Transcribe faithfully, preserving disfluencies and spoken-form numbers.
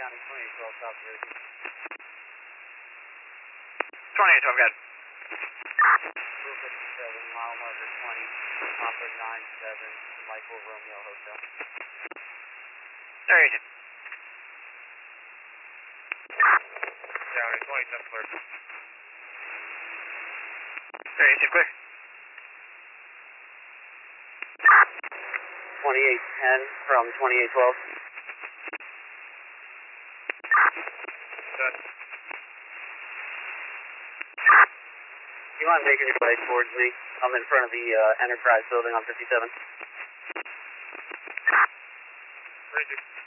County twenty-eight twelve South Jersey. twenty-eight twelve, got it. Blue fifty-seven, mile marker twenty, Papa nine seven, Michael Romeo Hotel. There you go. County twenty-ten clear. There you go, clear. twenty-eight ten from twenty-eight twelve. Done. You mind making your way towards me? I'm in front of the uh, Enterprise building on fifty-seven. Thank you.